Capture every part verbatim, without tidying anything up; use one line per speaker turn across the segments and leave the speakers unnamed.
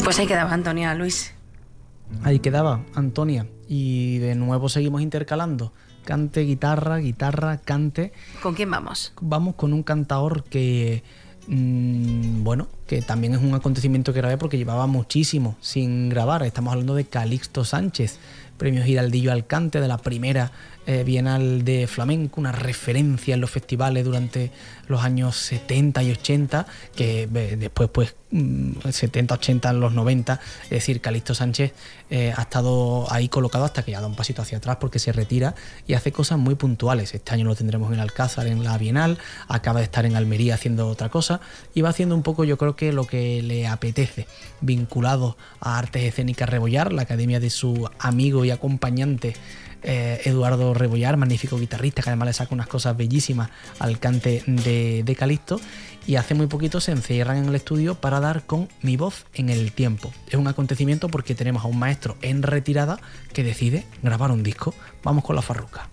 Pues ahí quedaba Antonia, Luis.
Ahí quedaba Antonia. Y de nuevo seguimos intercalando. Cante, guitarra, guitarra, cante.
¿Con quién vamos?
Vamos con un cantador que, mmm, bueno, que también es un acontecimiento que grabé porque llevaba muchísimo sin grabar. Estamos hablando de Calixto Sánchez, premio Giraldillo al cante de la primera eh, Bienal de Flamenco, una referencia en los festivales durante los años setenta y ochenta, que eh, después pues setenta, ochenta, en los noventa, es decir, Calixto Sánchez eh, ha estado ahí colocado hasta que ya da un pasito hacia atrás porque se retira y hace cosas muy puntuales. Este año lo tendremos en el Alcázar en la Bienal, acaba de estar en Almería haciendo otra cosa y va haciendo un poco, yo creo que lo que le apetece, vinculado a Artes Escénicas Rebollar, la academia de su amigo y acompañante eh, Eduardo Rebollar, magnífico guitarrista que además le saca unas cosas bellísimas al cante de, de Calixto. Y hace muy poquito se encierran en el estudio para dar con Mi voz en el tiempo. Es un acontecimiento porque tenemos a un maestro en retirada que decide grabar un disco. Vamos con la farruca.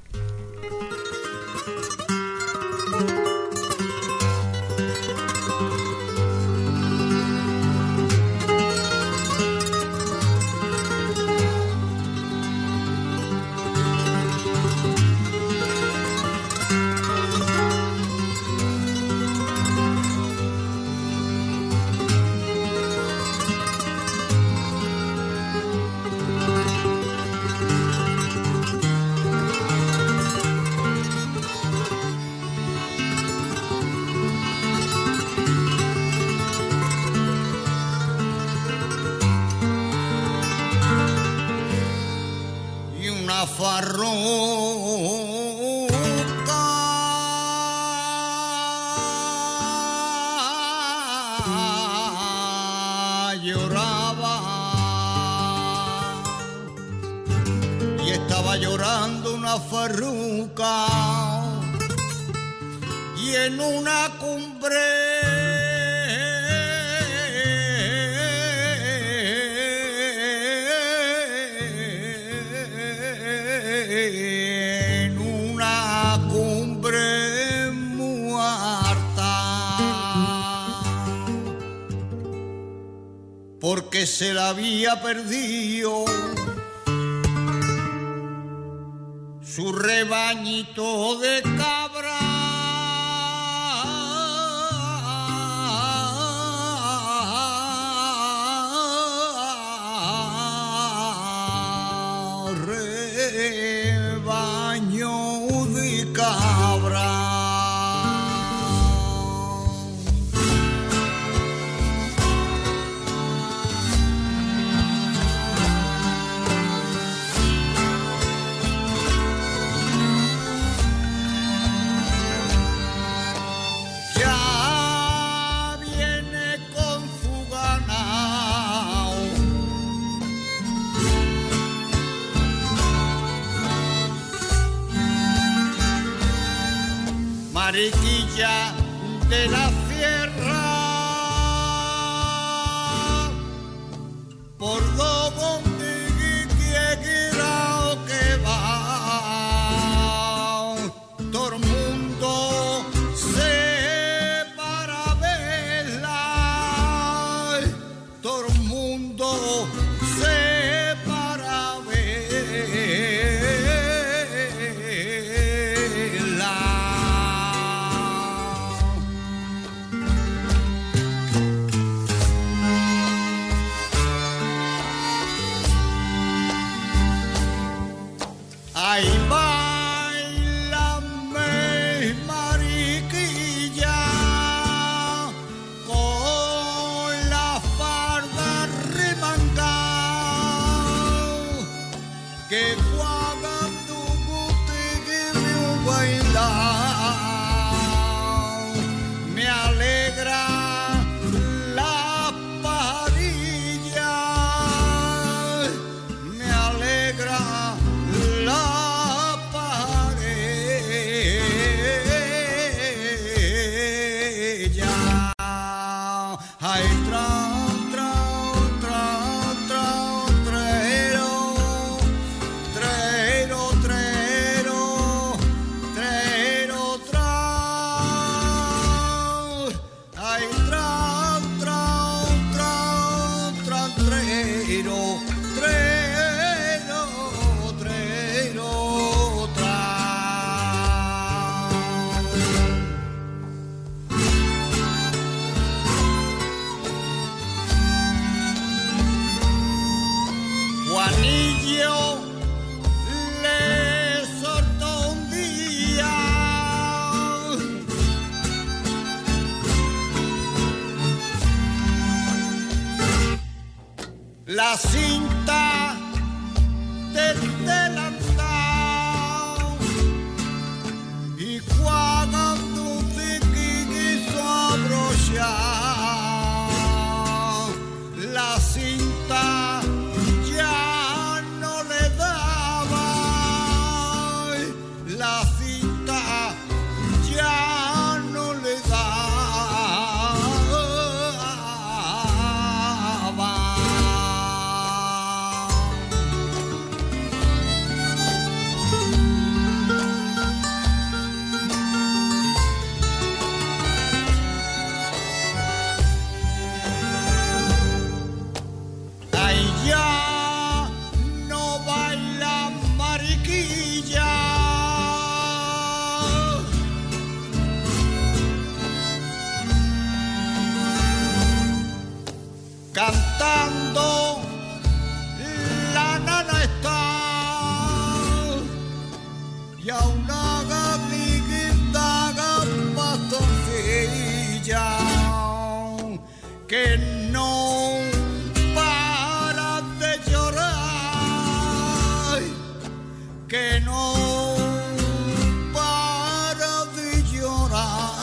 Farruca y en una cumbre en una cumbre muerta porque se la había perdido su rebañito de cabra. Rebaño de cabra. Mariquilla de la sierra, por donde quiera que va, todo el mundo se para verla, todo el mundo se para verla. la cinta del delantal y cuando se quiso abrochar la cinta ya no le daba, la cinta ya no le daba. Cantando la nana está y a una gatita bastoncilla que no para de llorar, que no para de llorar.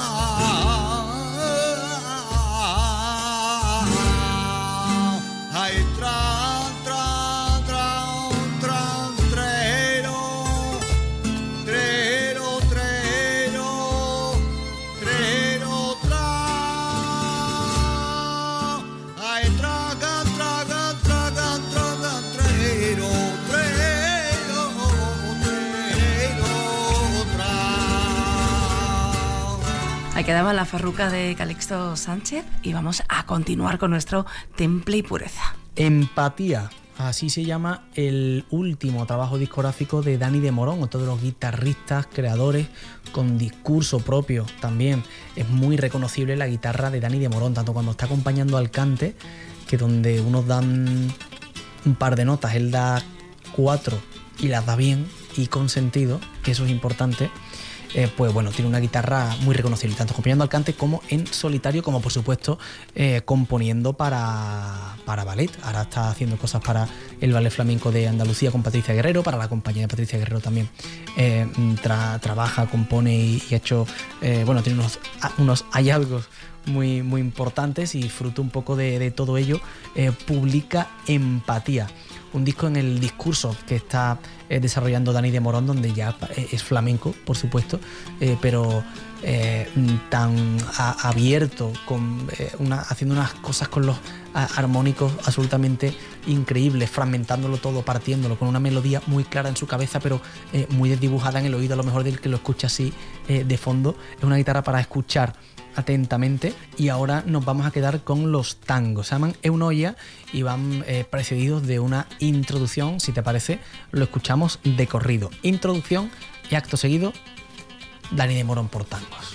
Ahí quedaba la farruca de Calixto Sánchez y vamos a continuar con nuestro Temple y Pureza.
Empatía, así se llama el último trabajo discográfico de Dani de Morón, otro de los guitarristas, creadores con discurso propio también. Es muy reconocible la guitarra de Dani de Morón, tanto cuando está acompañando al cante, que donde unos dan un par de notas, él da cuatro y las da bien y con sentido, que eso es importante. Eh, pues bueno, tiene una guitarra muy reconocible, tanto acompañando al cante como en solitario, como por supuesto eh, componiendo para, para ballet. Ahora está haciendo cosas para el Ballet Flamenco de Andalucía con Patricia Guerrero, para la compañía de Patricia Guerrero también eh, tra, trabaja, compone y, y ha hecho, eh, bueno, tiene unos, unos hallazgos muy, muy importantes y fruto un poco de, de todo ello, eh, publica Empatía. Un disco en el discurso que está eh, desarrollando Dani de Morón, donde ya eh, es flamenco, por supuesto, eh, pero eh, tan a, abierto, con, eh, una, haciendo unas cosas con los a, armónicos absolutamente increíbles, fragmentándolo todo, partiéndolo, con una melodía muy clara en su cabeza, pero eh, muy desdibujada en el oído, a lo mejor del que lo escucha así eh, de fondo. Es una guitarra para escuchar atentamente. Y ahora nos vamos a quedar con los tangos. Se llaman Eunoia y van eh, precedidos de una introducción. Si te parece, lo escuchamos de corrido. Introducción y acto seguido, Dani de Morón por tangos.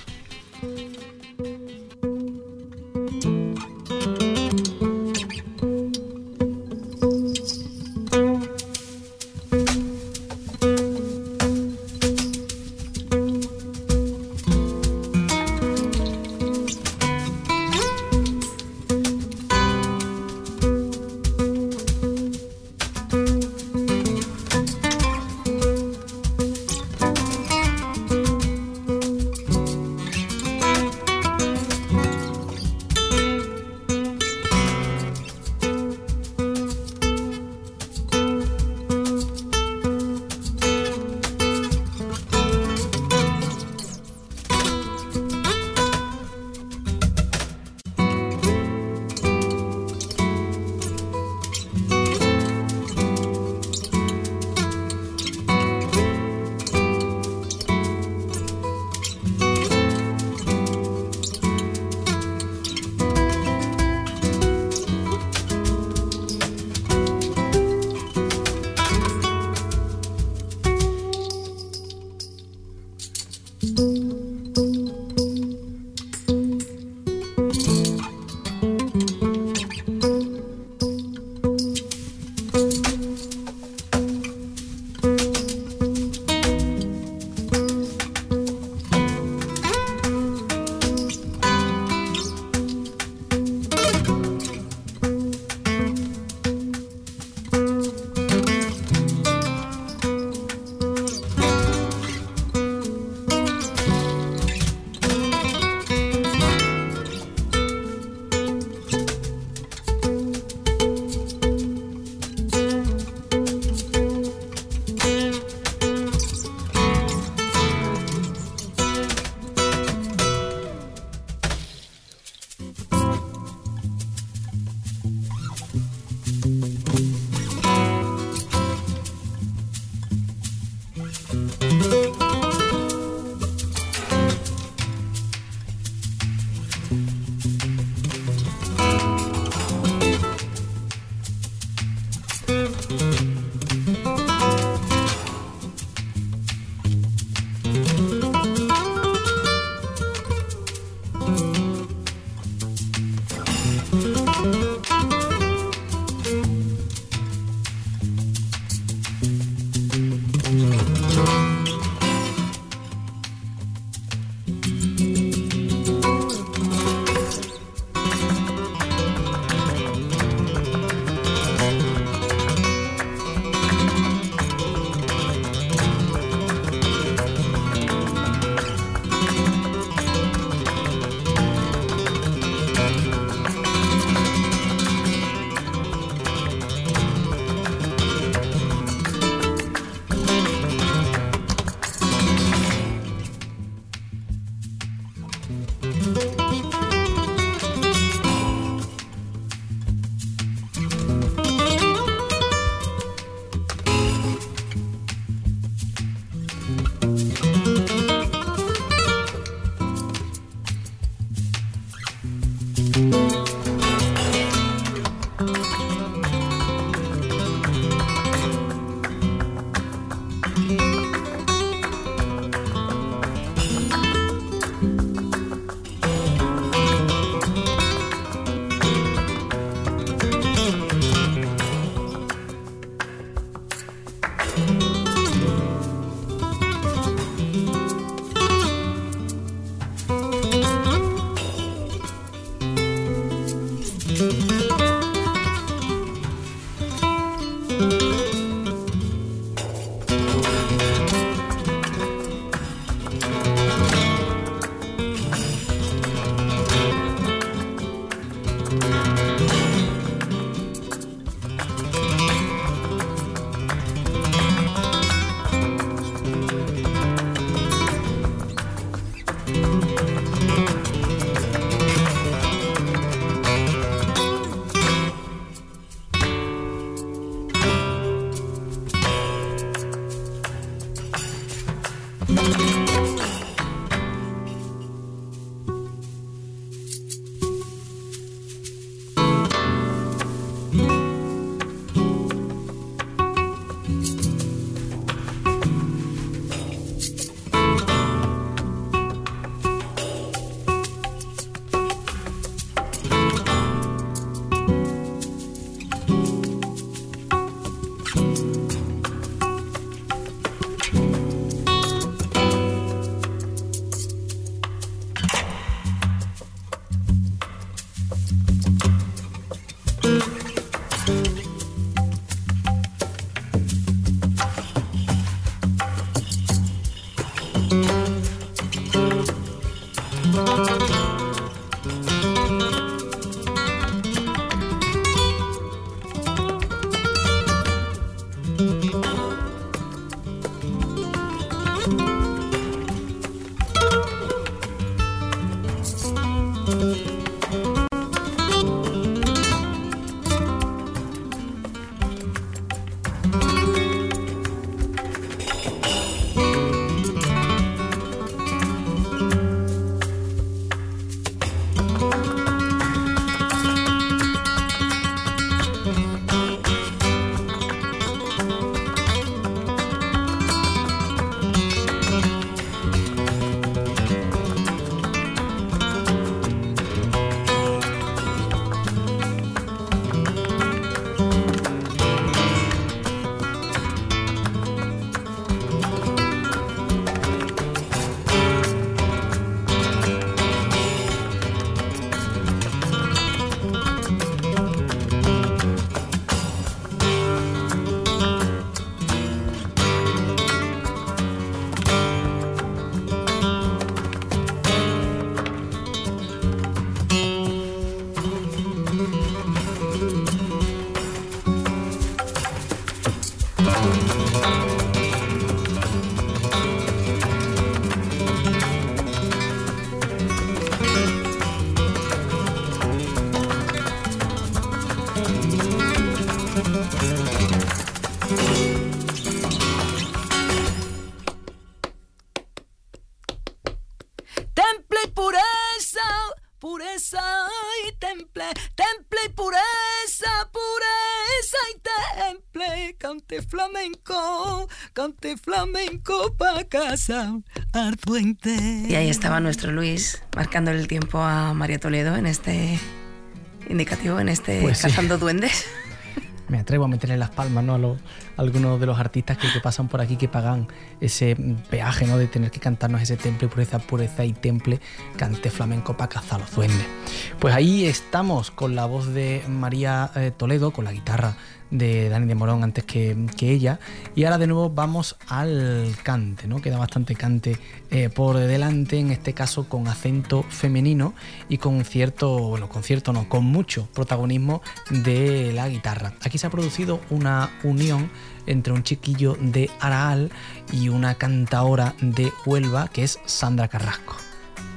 Flamenco, cante flamenco pa' casa, Arduente.
Y ahí estaba nuestro Luis marcando el tiempo a María Toledo en este indicativo, en este
pues
Cazando
sí.
Duendes.
Me atrevo a meterle las palmas, ¿no? A, los, a algunos de los artistas que, que pasan por aquí, que pagan ese peaje, ¿no? De tener que cantarnos ese temple, pureza, pureza y temple, cante flamenco pa' cazar los duendes. Pues ahí estamos con la voz de María eh, Toledo, con la guitarra de Dani de Morón antes que, que ella, y ahora de nuevo vamos al cante, ¿no? Queda bastante cante eh, por delante, en este caso con acento femenino y con cierto, bueno, con cierto no, con mucho protagonismo de la guitarra. Aquí se ha producido una unión entre un chiquillo de Araal y una cantaora de Huelva que es Sandra Carrasco.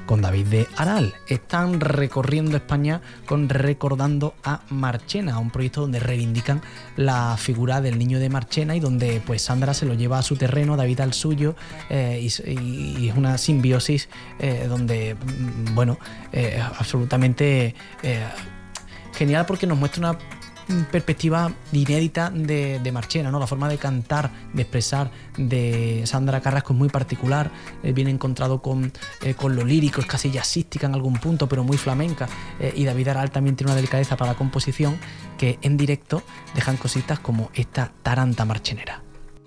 con David de Aral. Están recorriendo España con Recordando a Marchena, un proyecto donde reivindican la figura del niño de Marchena y donde pues Sandra se lo lleva a su terreno, David al suyo, eh, y, y es una simbiosis eh, donde, bueno, eh, absolutamente eh, genial, porque nos muestra una perspectiva inédita de, de Marchena, ¿no? La forma de cantar, de expresar de Sandra Carrasco es muy particular, eh, viene encontrado con, eh, con lo lírico, es casi jazzística en algún punto, pero muy flamenca, eh, y David Aral también tiene una delicadeza para la composición que en directo dejan cositas como esta taranta marchenera.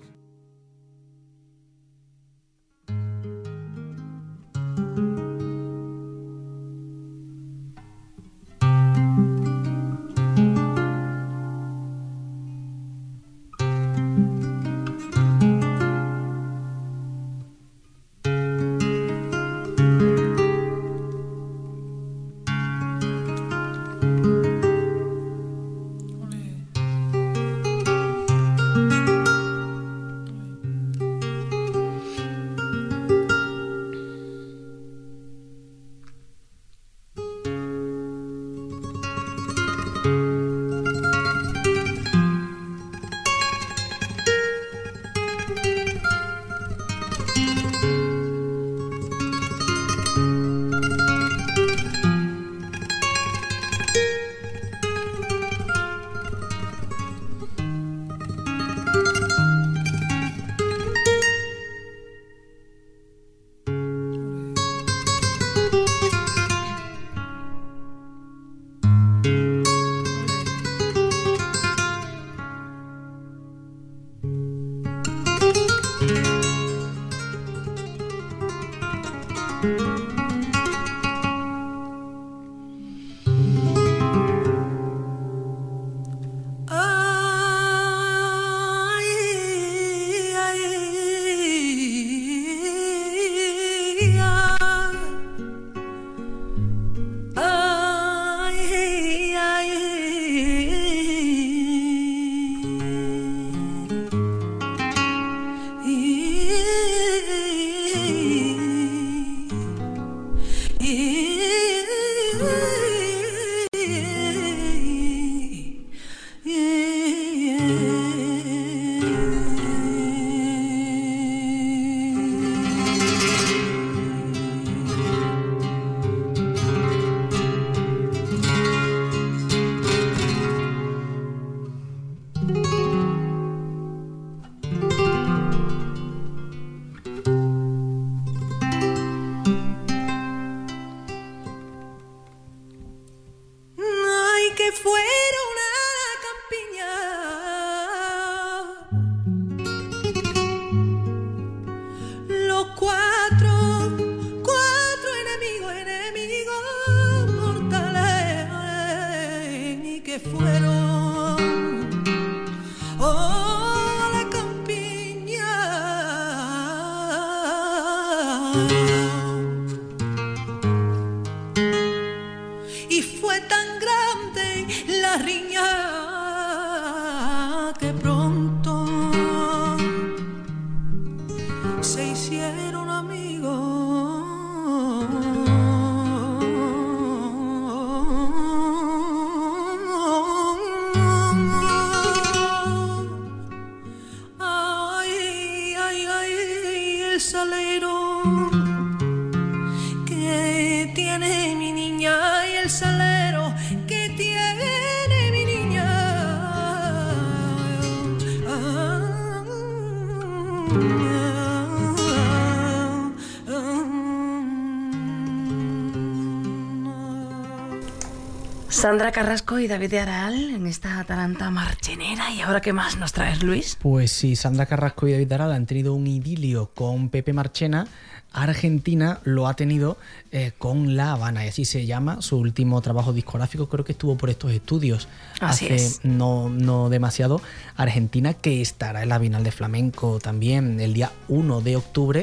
Sandra Carrasco y David de Aral en esta taranta marchenera. ¿Y ahora qué más nos traes, Luis?
Pues sí, Sandra Carrasco y David de Aral han tenido un idilio con Pepe Marchena. Argentina lo ha tenido eh, con La Habana, y así se llama su último trabajo discográfico. Creo que estuvo por estos estudios
así
hace
es.
no, no demasiado. Argentina, que estará en la Bienal de Flamenco también el día uno de octubre.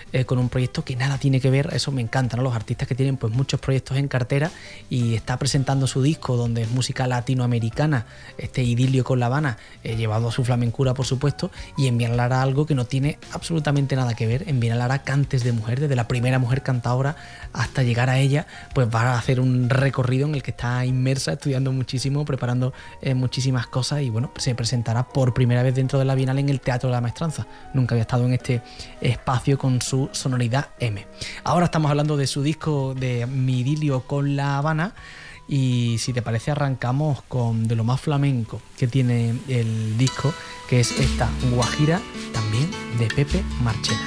eh, con un proyecto que nada tiene que ver, eso me encanta, ¿no? Los artistas que tienen pues muchos proyectos en cartera y está presentando su disco donde es música latinoamericana, este idilio con La Habana, eh, llevando a su flamencura por supuesto, y en Viena Lara algo que no tiene absolutamente nada que ver. En Viena Lara cantes de mujer, desde la primera mujer cantadora hasta llegar a ella, pues va a hacer un recorrido en el que está inmersa, estudiando muchísimo, preparando eh, muchísimas cosas, y bueno, se presentará por primera vez dentro de la Bienal en el Teatro de la Maestranza. Nunca había estado en este espacio con su sonoridad M. Ahora estamos hablando de su disco de Mi idilio con La Habana, y si te parece arrancamos con de lo más flamenco que tiene el disco, que es esta Guajira, también de Pepe Marchena.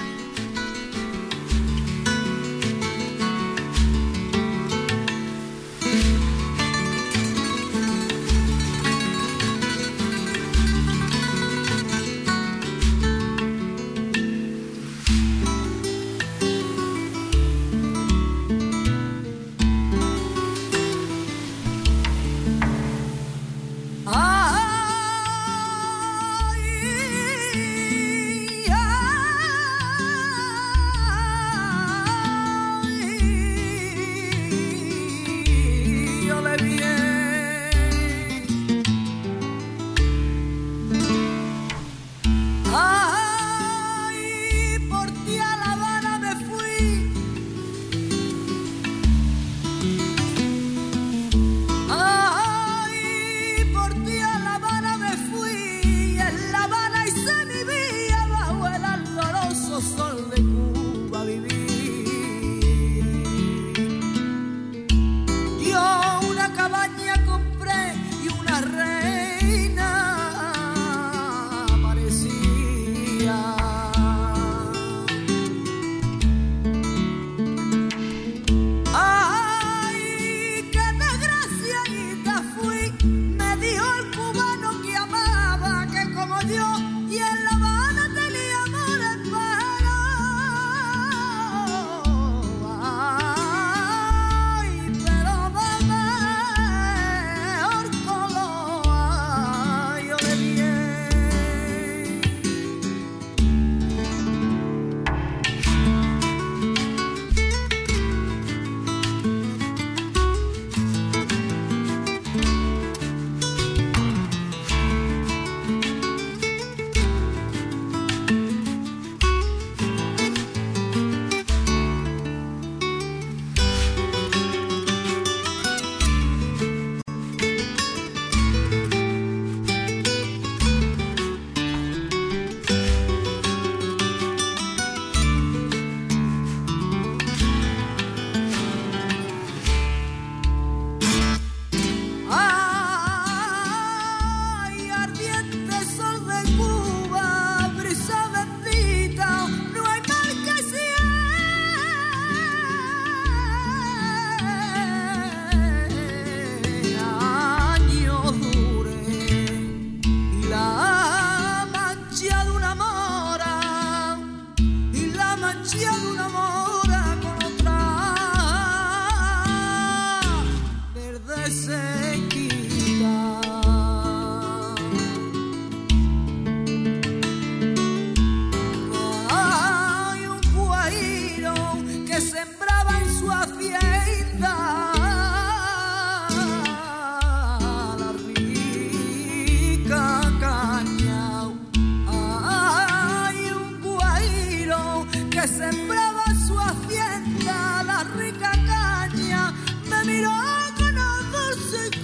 Rica caña me miró con ojos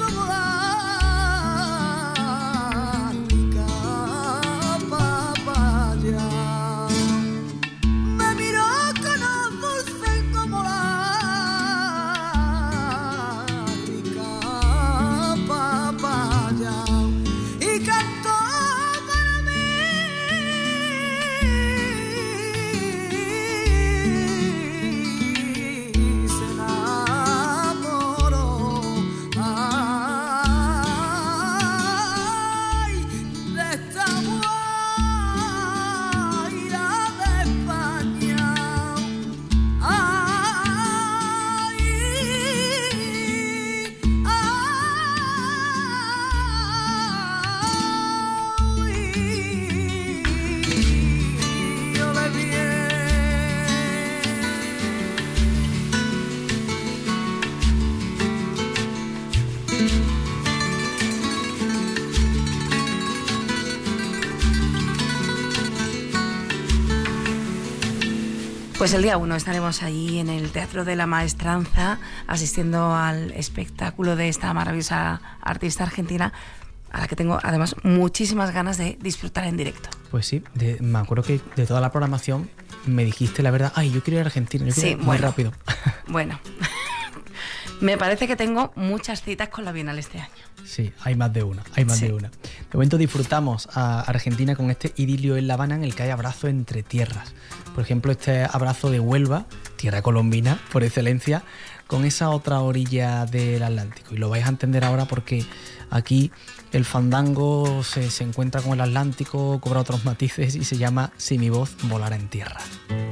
Pues el día uno estaremos allí en el Teatro de la Maestranza asistiendo al espectáculo de esta maravillosa artista argentina a la que tengo además muchísimas ganas de disfrutar en directo.
Pues sí, de, me acuerdo que de toda la programación me dijiste la verdad, ay, yo quiero ir a Argentina, yo quiero
sí,
ir muy
bueno,
rápido.
Bueno, me parece que tengo muchas citas con la Bienal este año.
Sí, hay más de una, hay más
sí.
de una. De momento disfrutamos a Argentina con este idilio en La Habana en el que hay abrazo entre tierras. Por ejemplo, este abrazo de Huelva, tierra colombina por excelencia, con esa otra orilla del Atlántico. Y lo vais a entender ahora porque aquí el fandango se, se encuentra con el Atlántico, cobra otros matices y se llama Si mi voz volara en tierra.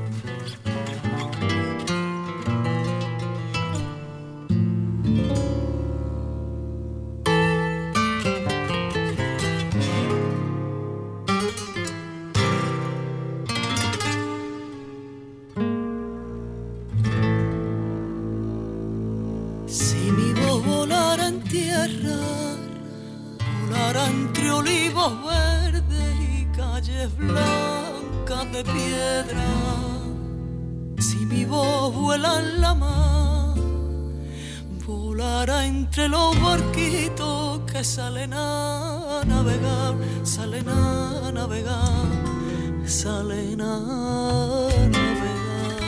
Entre olivos verdes y calles blancas de piedra, si mi voz vuela en la mar, volará entre los barquitos que salen a navegar, salen a navegar, salen a navegar.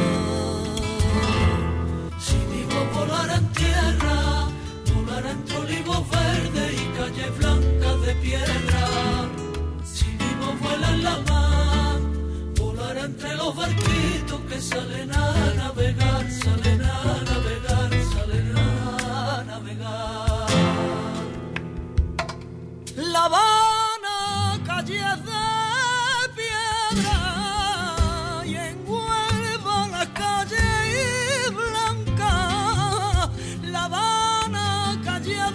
Si mi voz volara en tierra, volará entre olivos verdes y calles blancas de piedra. Si mi voz vuela en la mar, volará entre los barquitos que salen a navegar, salen a navegar, salen a navegar. La Habana, calles de piedra, y en Huelva las calles blancas. La Habana, calles de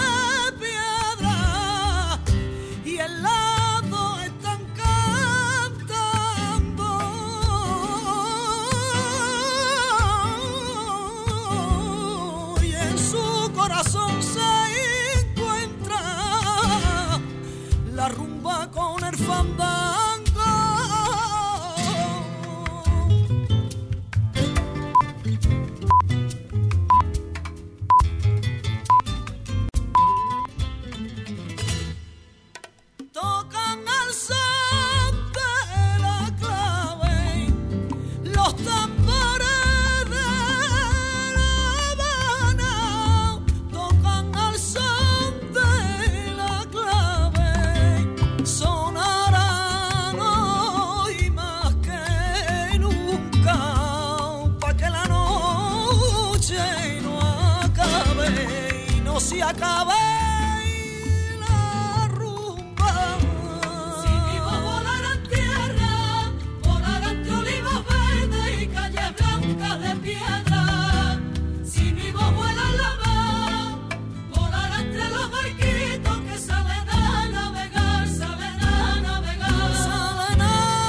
la rumba con el fandango. Tocan al son de la clave los tambores de La Habana. Tocan al son de la clave, sonarán hoy más que nunca, pa' que la noche no acabe y no se acabe la rumba. Si mi voz volara en tierra, volará entre olivos verdes y calles blancas de piedra. Si mi voz vuela en la mar, volará entre los barquitos que salen a navegar, salen a navegar, salen a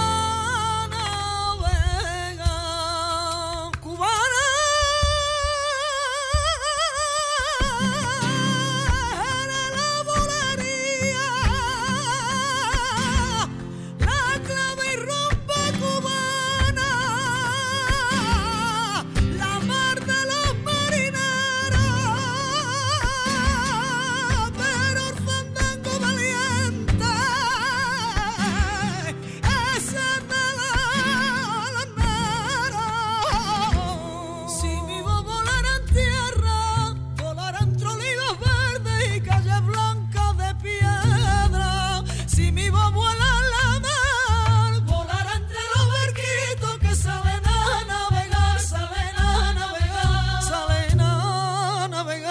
navegar. Cubana, era la bolería, la clave y rumba cubana, la mar de los marineros, pero el fandango valiente, ese de la alameda. Si mi voz volara en tierra, volará entre olivos verdes y calles blancas de piedra. Si mi voz vuela en la mar, volará entre los barquitos que salen a navegar, salen a navegar, salen a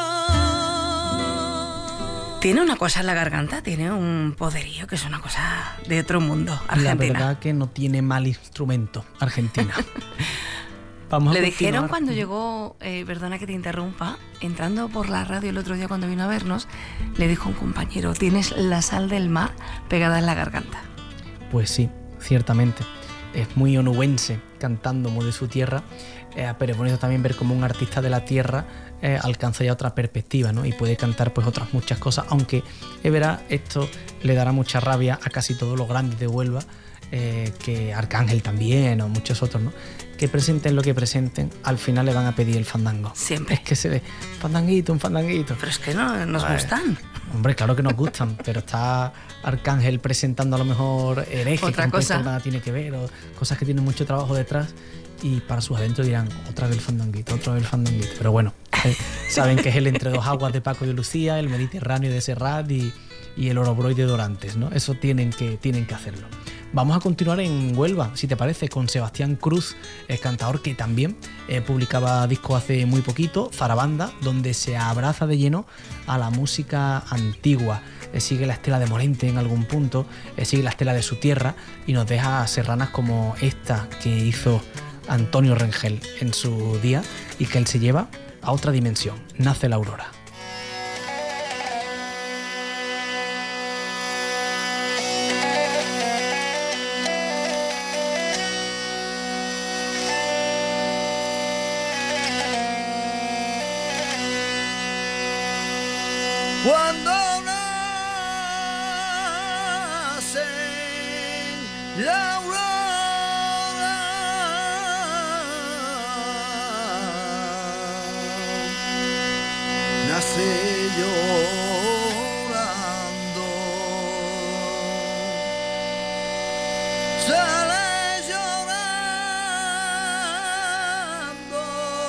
navegar.
Tiene una cosa en la garganta, tiene un poderío que es una cosa de otro mundo,
La
Argentina.
verdad que no tiene mal instrumento, Argentina. Vamos a
Le dijeron
continuar.
cuando llegó, eh, perdona que te interrumpa, entrando por la radio el otro día cuando vino a vernos, le dijo un compañero, tienes la sal del mar pegada en la garganta.
Pues sí, ciertamente. Es muy onubense, cantando muy de su tierra. eh, pero es bonito también ver cómo un artista de la tierra eh, alcanza ya otra perspectiva, ¿no? Y puede cantar pues otras muchas cosas, aunque es verdad, esto le dará mucha rabia a casi todos los grandes de Huelva, eh, que Arcángel también o muchos otros, ¿no? Que presenten lo que presenten, al final le van a pedir el fandango.
Siempre.
Es que se ve, fandanguito, un fandanguito.
Pero es que no nos
Vale.
gustan.
Hombre, claro que nos gustan, pero está Arcángel presentando a lo mejor herejes,
Otra
que con esto
cosa.
nada tiene que ver, o cosas que tienen mucho trabajo detrás, y para sus adentros dirán, otra vez el fandanguito, otra vez el fandanguito. Pero bueno, eh, saben que es el Entre dos aguas de Paco de Lucía, el Mediterráneo de Serrat y, y el Orobroy de Dorantes, ¿no? Eso tienen que, tienen que hacerlo. Vamos a continuar en Huelva, si te parece, con Sebastián Cruz, el cantador que también eh, publicaba disco hace muy poquito, Zarabanda, donde se abraza de lleno a la música antigua. Eh, sigue la estela de Morente en algún punto, eh, sigue la estela de su tierra y nos deja serranas como esta que hizo Antonio Rengel en su día y que él se lleva a otra dimensión. Nace la aurora.
Cuando nace la aurora, nace llorando, sale llorando,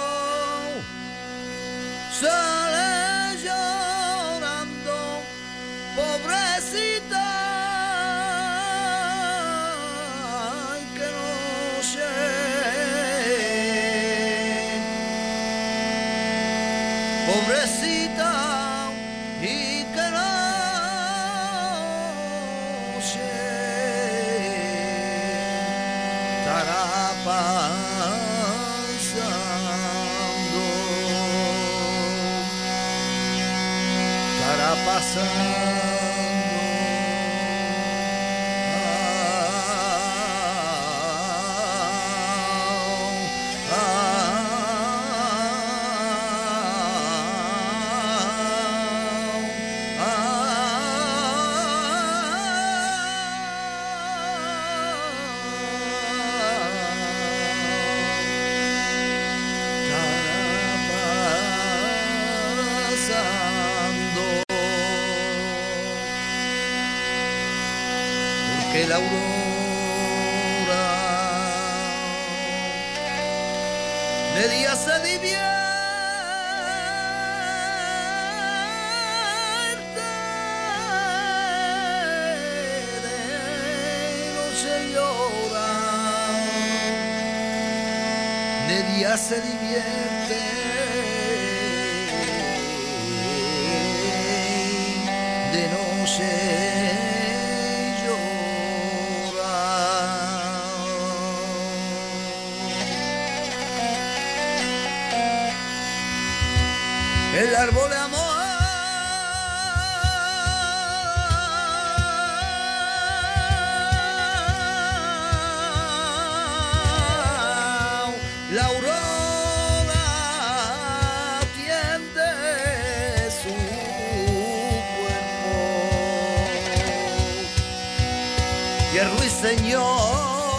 sale llorando, pobrecita, ay, que noche, pobrecita, y que noche estará pasando, estará pasando. Que la aurora de día se divierte, de noche llora, de día se divierte, de noche el árbol de amor la aurora tiende su cuerpo y el ruiseñor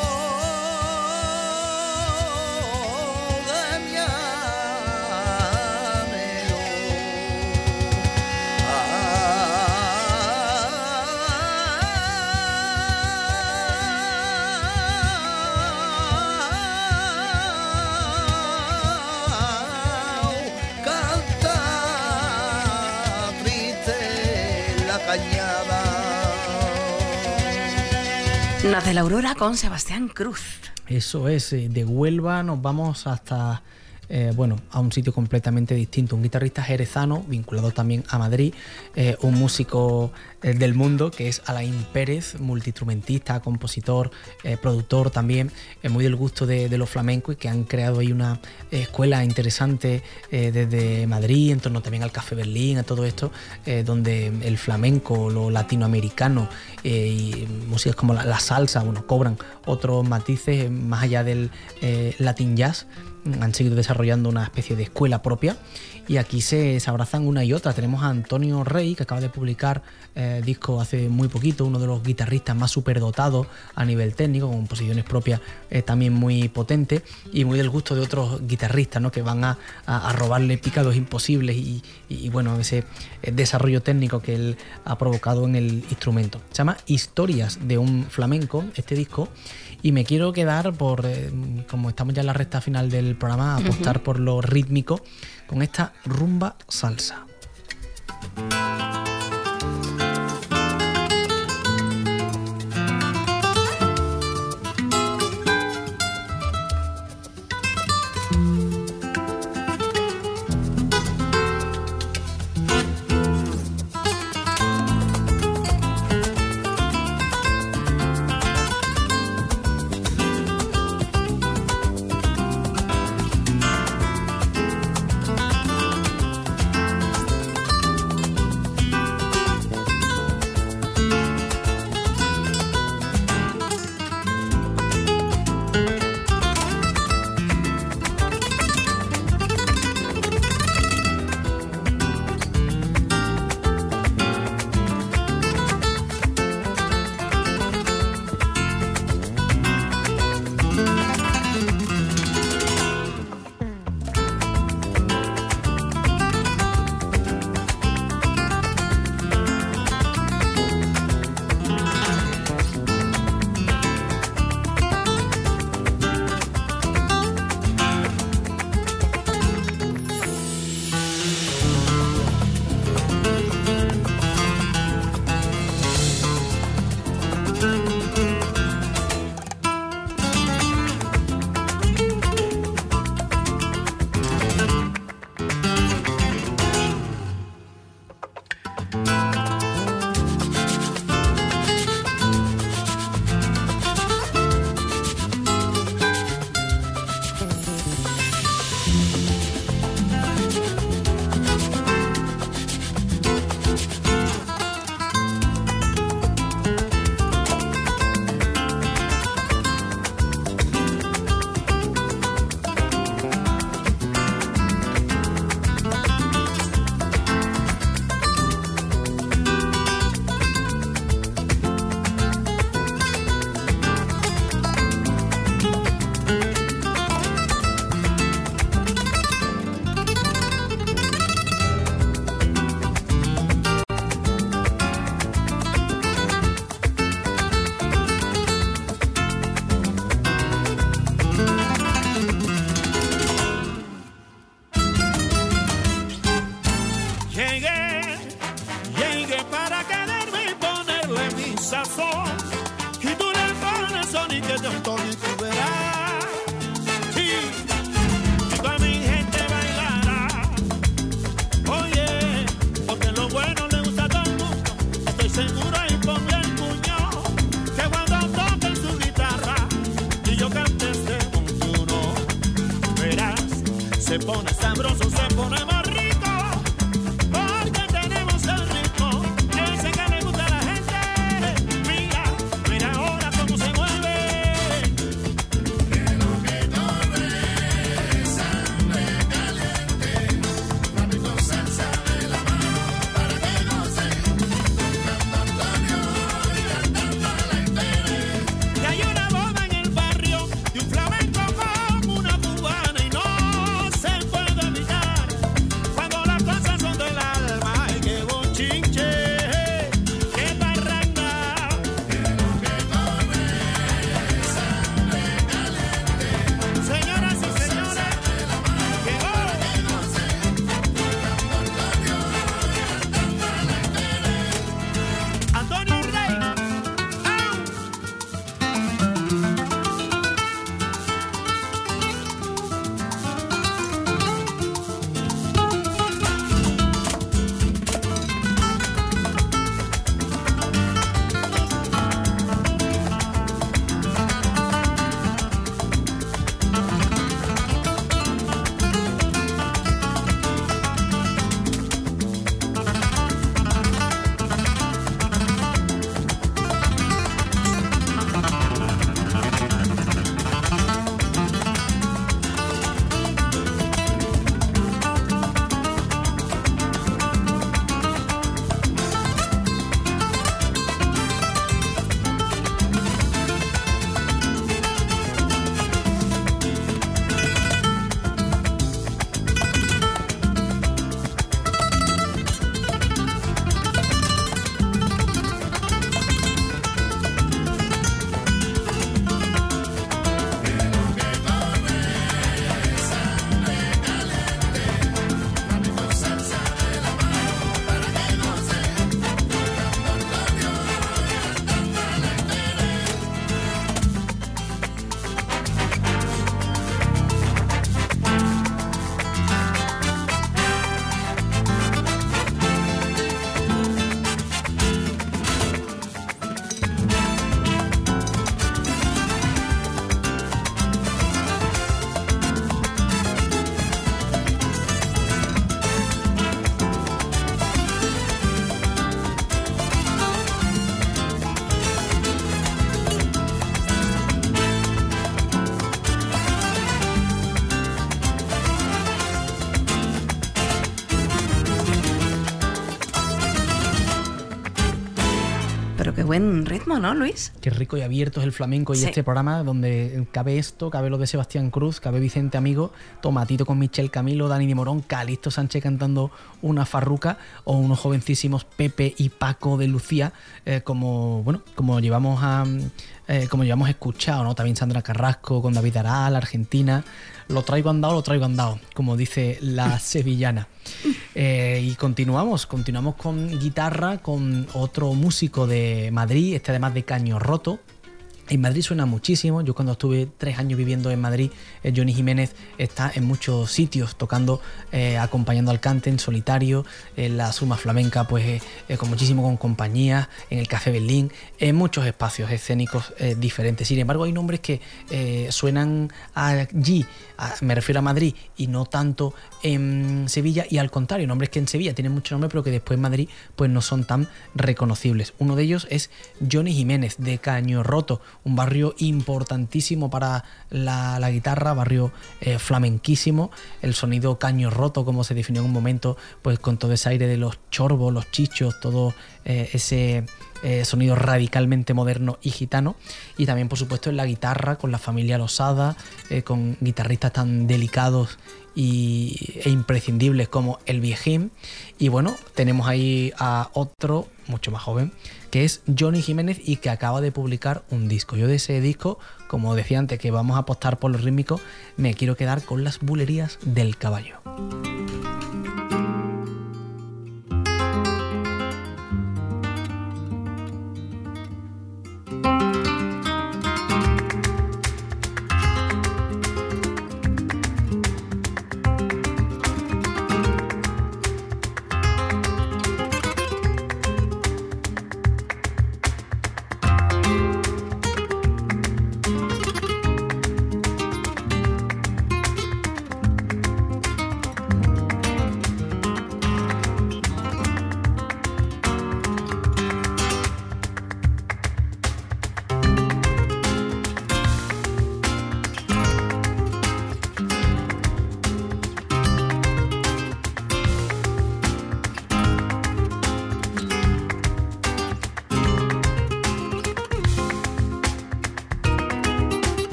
Nace la aurora con Sebastián Cruz.
Eso es, de Huelva nos vamos hasta, eh, bueno, a un sitio completamente distinto. Un guitarrista jerezano, vinculado también a Madrid, eh, un músico eh, del mundo que es Alain Pérez, multiinstrumentista, compositor, eh, productor también, eh, muy del gusto de, de los flamencos, y que han creado ahí una eh, escuela interesante eh, desde Madrid, en torno también al Café Berlín, a todo esto, eh, donde el flamenco, lo latinoamericano eh, y músicas como la, la salsa, bueno, cobran otros matices más allá del eh, latin jazz. han seguido desarrollando una especie de escuela propia y aquí se, se abrazan una y otra. Tenemos a Antonio Rey, que acaba de publicar eh, disco hace muy poquito, uno de los guitarristas más superdotados a nivel técnico, con composiciones propias eh, también muy potentes y muy del gusto de otros guitarristas, ¿no?, que van a, a, a robarle picados imposibles y, y, y bueno, ese desarrollo técnico que él ha provocado en el instrumento. Se llama Historias de un flamenco, este disco, y me quiero quedar por, eh, como estamos ya en la recta final del programa, a apostar uh-huh. por lo rítmico con esta rumba salsa.
Se pone sabroso, se pone más rico, porque tenemos el ritmo, ese que le gusta a la gente. Mira, mira ahora cómo se mueve. Que lo que corre es sangre caliente, flamenco salsa de la mano para que gocen, cantando Antonio y cantando a la entera. Y hay una boda en el barrio y un flamenco como una cubana y no se puede evitar.
buen ritmo, ¿no, Luis?
Qué rico y abierto es el flamenco y
Sí.
este programa donde cabe esto, cabe lo de Sebastián Cruz, cabe Vicente Amigo, Tomatito con Michel Camilo, Dani de Morón, Calixto Sánchez cantando una farruca o unos jovencísimos Pepe y Paco de Lucía, eh, como bueno, como llevamos a eh, como llevamos escuchado, ¿no? También Sandra Carrasco con David Aral, Argentina. Lo traigo andado, lo traigo andado, como dice la sevillana. Eh, y continuamos, continuamos con guitarra, con otro músico de Madrid, este además de Caño Roto. En Madrid suena muchísimo. Yo cuando estuve tres años viviendo en Madrid, eh, Johnny Jiménez está en muchos sitios tocando, eh, acompañando al cante en solitario, en la Suma Flamenca, pues eh, eh, con muchísimo con compañía, en el Café Berlín, en muchos espacios escénicos eh, diferentes. Sin embargo, hay nombres que eh, suenan allí, a, me refiero a Madrid, y no tanto en Sevilla, y al contrario, nombres que en Sevilla tienen mucho nombre, pero que después en Madrid pues no son tan reconocibles. Uno de ellos es Johnny Jiménez, de Caño Roto, un barrio importantísimo para la, la guitarra, barrio eh, flamenquísimo, el sonido Caño Roto, como se definió en un momento, pues con todo ese aire de los chorbos, los chichos, todo eh, ese eh, sonido radicalmente moderno y gitano, y también por supuesto en la guitarra, con la familia Losada, eh, con guitarristas tan delicados y, e imprescindibles como el Viejín. Y bueno, tenemos ahí a otro mucho más joven, que es Johnny Jiménez, y que acaba de publicar un disco. Yo de ese disco, como decía antes, que vamos a apostar por lo rítmico, me quiero quedar con Las bulerías del caballo.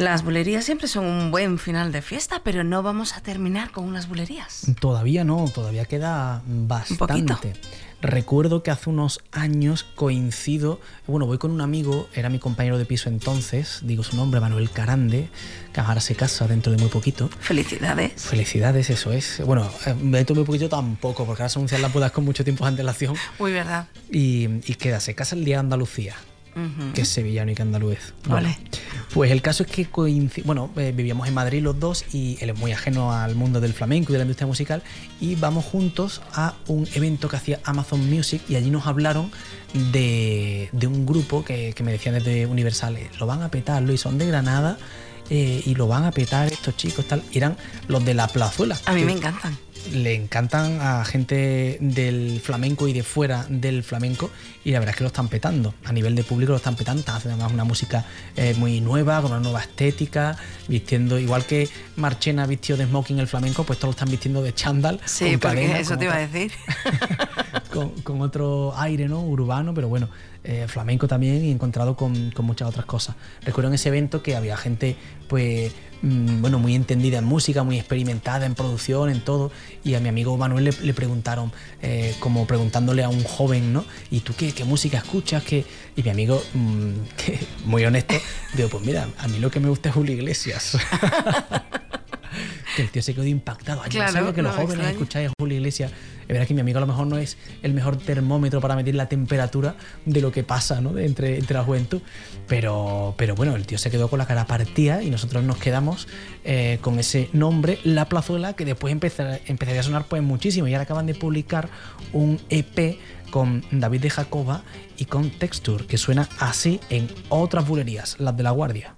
Las bulerías siempre son un buen final de fiesta, pero no vamos a terminar con unas bulerías.
Todavía no, todavía queda bastante.
Un poquito.
Recuerdo que hace unos años coincido, bueno, voy con un amigo, era mi compañero de piso entonces, digo su nombre, Manuel Carande, que ahora se casa dentro de muy poquito.
Felicidades.
Felicidades, eso es. Bueno, dentro de muy poquito tampoco, porque ahora se anuncian las bodas con mucho tiempo de antelación.
Muy verdad.
Y, y queda, se casa el día de Andalucía. Uh-huh. Que es sevillano y que andaluz. Bueno,
vale.
Pues el caso es que coincid... bueno, eh, vivíamos en Madrid los dos y él es muy ajeno al mundo del flamenco y de la industria musical y vamos juntos a un evento que hacía Amazon Music y allí nos hablaron de, de un grupo que, que me decían desde Universal, lo van a petarlo y son de Granada eh, y lo van a petar estos chicos tal. Y eran los de La Plazuela.
A mí me encantan.
Le encantan a gente del flamenco y de fuera del flamenco y la verdad es que lo están petando, a nivel de público lo están petando, están haciendo además una música eh, muy nueva, con una nueva estética, vistiendo, igual que Marchena vistió de smoking el flamenco, pues todos lo están vistiendo de chándal.
Sí,
con
porque
cadena,
eso te
otra,
iba a decir.
con, con otro aire, ¿no? Urbano, pero bueno, eh, flamenco también y encontrado con, con muchas otras cosas. Recuerdo en ese evento que había gente, pues, mmm, bueno, muy entendida en música, muy experimentada en producción, en todo, y a mi amigo Manuel le, le preguntaron, eh, como preguntándole a un joven, ¿no? ¿Y tú qué, qué música escuchas? ¿Qué? Y mi amigo, mmm, que, muy honesto, digo, pues mira, a mí lo que me gusta es Julio Iglesias. Que el tío se quedó impactado. Yo
claro,
no sabía que
no
los jóvenes
extraño.
escucháis a Julio Iglesias. Es verdad que mi amigo a lo mejor no es el mejor termómetro para medir la temperatura de lo que pasa, ¿no? de entre, entre la juventud. Pero, pero bueno, el tío se quedó con la cara partida y nosotros nos quedamos eh, con ese nombre, La Plazuela, que después empezar, empezaría a sonar pues muchísimo. Y ahora acaban de publicar un E P con David de Jacoba y con Texture, que suena así en otras bulerías, las de La Guardia.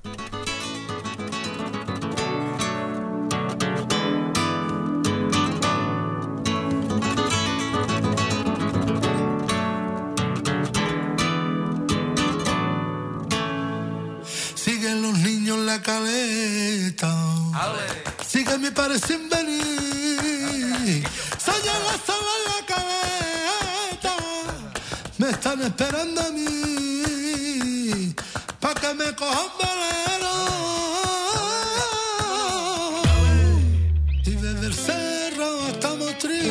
Siguen los niños en la caleta. Siguen mi padre sin venir. Soy en la sala en la caleta. Me están esperando a mí. Pa' que me cojan bolero. Y desde el cerro hasta Motril.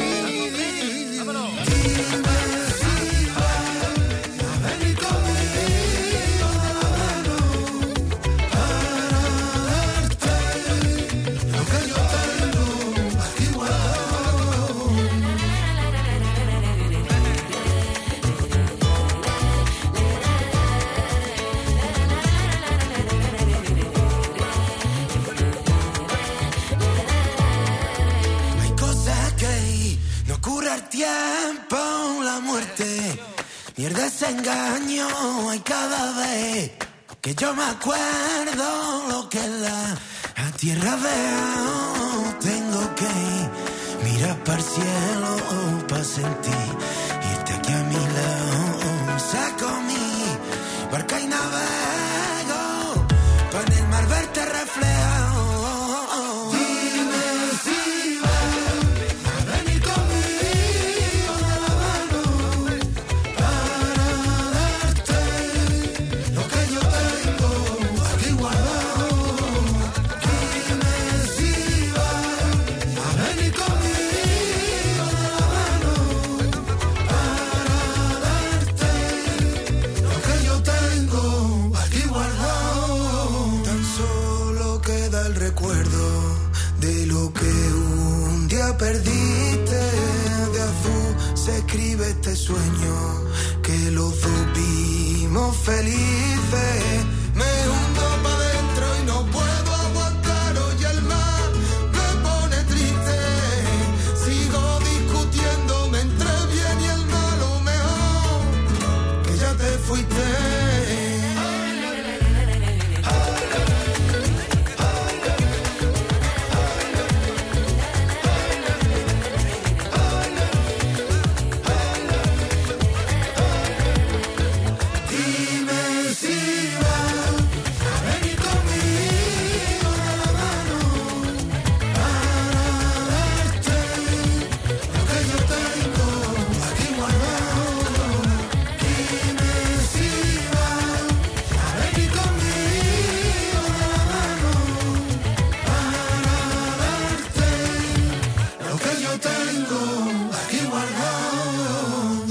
Tiempo, la muerte, mierda ese engaño hay cada vez que yo me acuerdo lo que es la a tierra veo. Tengo que ir, mirar para el cielo para sentir irte aquí a mi lado. Saco mi barca y navego para en el mar verte reflejado. Perdiste de azul, se escribe este sueño que los dos vimos felices. Me hundo pa' dentro y no puedo aguantar. Hoy el mar me pone triste. Sigo discutiéndome entre el bien y el malo. Mejor que ya te fuiste. Dime si va. tengo aquí guardado.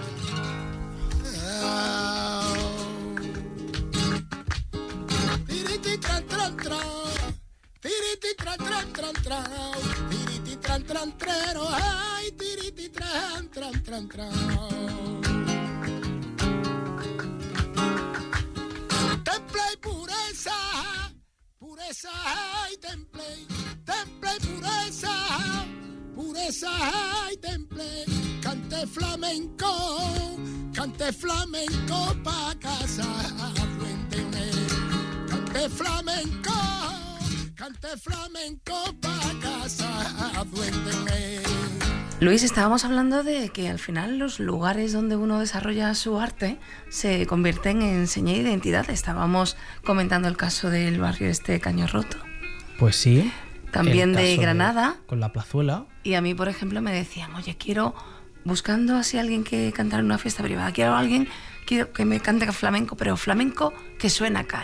Tiriti tran tran tran, tiriti tran tran tran tran, tiriti tran tran trero, ay tiriti tran tran tran tran. Temple y pureza, pureza y temple, temple y pureza, pureza y temple, cante flamenco, cante flamenco pa' casa, fuente cante flamenco, cante flamenco pa' casa, duende.
Luis, estábamos hablando de que al final los lugares donde uno desarrolla su arte se convierten en seña de identidad. Estábamos comentando el caso del barrio este Caño Roto.
Pues sí.
También
el
de
caso
Granada.
Con la plazuela.
Y a mí, por ejemplo, me decían, oye, quiero, buscando así a alguien que cantara en una fiesta privada, quiero a alguien quiero que me cante flamenco, pero flamenco que suena acá.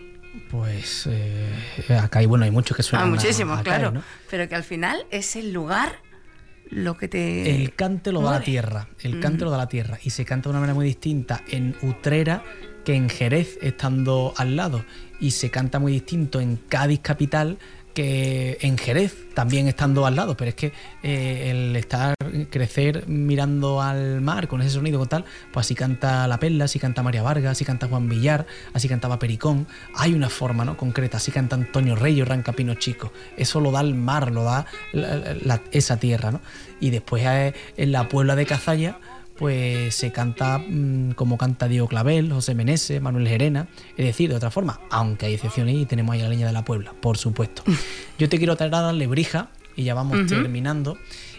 Pues eh, acá hay, bueno, hay muchos que suenan
ah, muchísimos,
a, a
claro.
Acai, ¿no?
Pero que al final es el lugar lo que te...
El cante lo da
mueve.
la tierra, el
Mm.
cante lo da la tierra. Y se canta de una manera muy distinta en Utrera que en Jerez, estando al lado. Y se canta muy distinto en Cádiz capital que en Jerez, también estando al lado. Pero es que eh, el estar, crecer mirando al mar con ese sonido con tal, pues así canta La Perla, así canta María Vargas, así canta Juan Villar, así cantaba Pericón. Hay una forma, ¿no?, concreta, así canta Antonio Rey o Rancapino Chico. Eso lo da el mar, lo da la, la, esa tierra, ¿no? Y después eh, en la Puebla de Cazalla, pues se canta mmm, como canta Diego Clavel, José Meneses, Manuel Gerena, es decir, de otra forma, aunque hay excepciones y tenemos ahí la leña de la Puebla, por supuesto. Yo te quiero traer a Lebrija, y ya vamos uh-huh. terminando,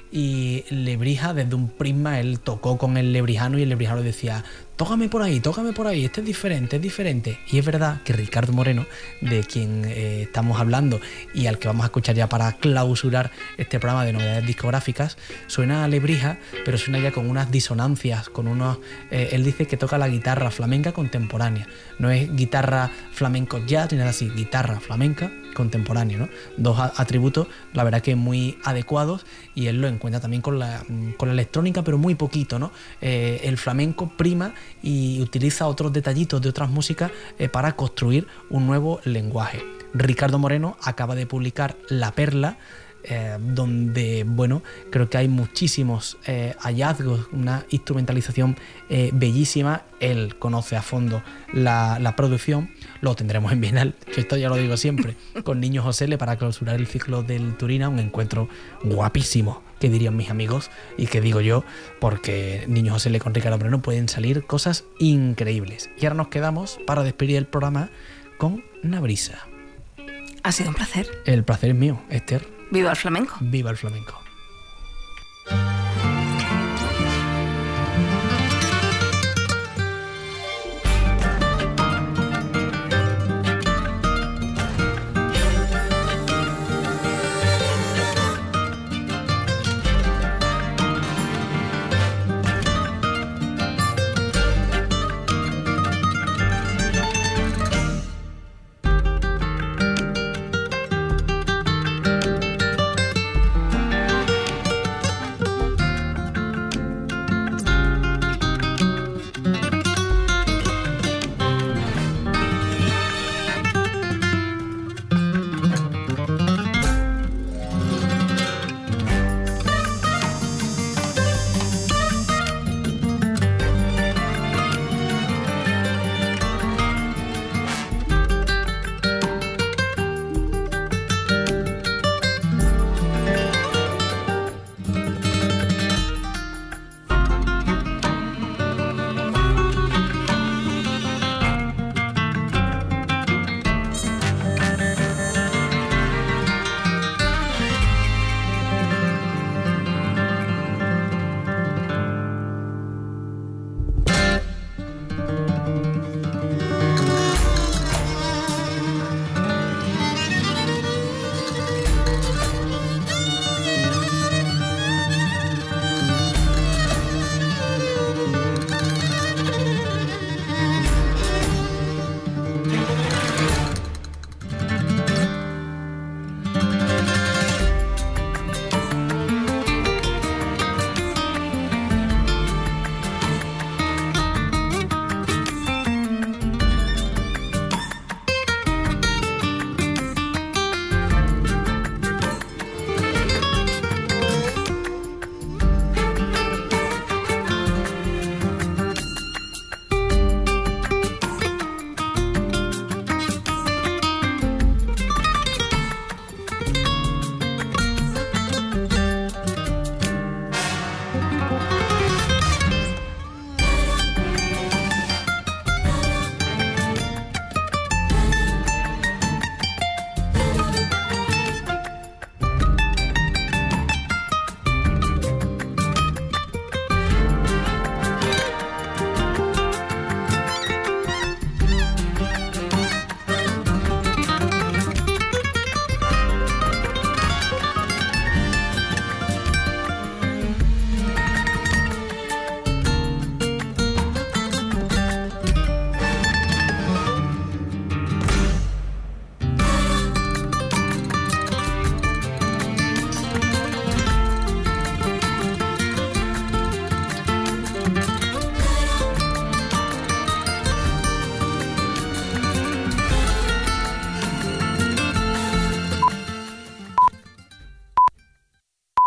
y Lebrija desde un prisma, él tocó con el lebrijano y el lebrijano decía, tócame por ahí, tócame por ahí, este es diferente, es diferente. Y es verdad que Ricardo Moreno, de quien eh, estamos hablando y al que vamos a escuchar ya para clausurar este programa de novedades discográficas, suena a Lebrija, pero suena ya con unas disonancias, con unos... Eh, él dice que toca la guitarra flamenca contemporánea, no es guitarra flamenco jazz ni nada así, guitarra flamenca contemporánea, ¿no? Dos a- atributos, la verdad que muy adecuados, y él lo encuentra también con la, con la electrónica, pero muy poquito, ¿no? Eh, el flamenco prima y utiliza otros detallitos de otras músicas eh, para construir un nuevo lenguaje. Ricardo Moreno acaba de publicar La Perla, eh, donde, bueno, creo que hay muchísimos eh, hallazgos, una instrumentalización eh, bellísima. Él conoce a fondo la, la producción. Lo tendremos en Bienal, que esto ya lo digo siempre, con Niño José Le para clausurar el ciclo del Turina, un encuentro guapísimo, que dirían mis amigos, y que digo yo, porque Niño José Le con Ricardo Moreno pueden salir cosas increíbles. Y ahora nos quedamos para despedir el programa con Una Brisa.
Ha sido un placer.
El placer es mío, Esther.
Viva el flamenco.
Viva el flamenco.